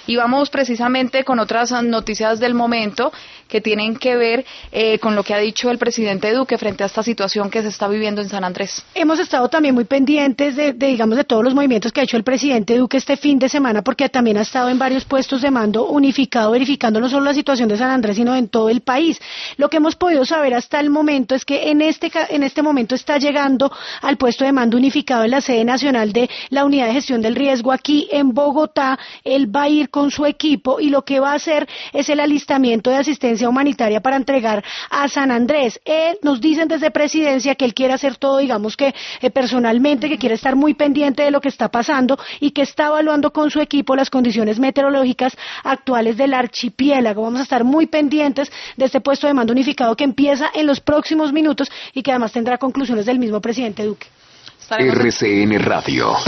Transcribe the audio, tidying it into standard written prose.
Y vamos precisamente con otras noticias del momento que tienen que ver con lo que ha dicho el presidente Duque frente a esta situación que se está viviendo en San Andrés. Hemos estado también muy pendientes digamos, de todos los movimientos que ha hecho el presidente Duque este fin de semana, porque también ha estado en varios puestos de mando unificado, verificando no solo la situación de San Andrés, sino en todo el país. Lo que hemos podido saber hasta el momento es que en este momento está llegando al puesto de mando unificado en la sede nacional de la Unidad de Gestión del Riesgo aquí en Bogotá. Él va a ir con su equipo y lo que va a hacer es el alistamiento de asistencia humanitaria para entregar a San Andrés. Nos dicen desde Presidencia que él quiere hacer todo, digamos que personalmente, que quiere estar muy pendiente de lo que está pasando y que está evaluando con su equipo las condiciones meteorológicas actuales del archipiélago. Vamos a estar muy pendientes de este puesto de mando unificado que empieza en los próximos minutos y que además tendrá conclusiones del mismo presidente Duque. RCN Radio.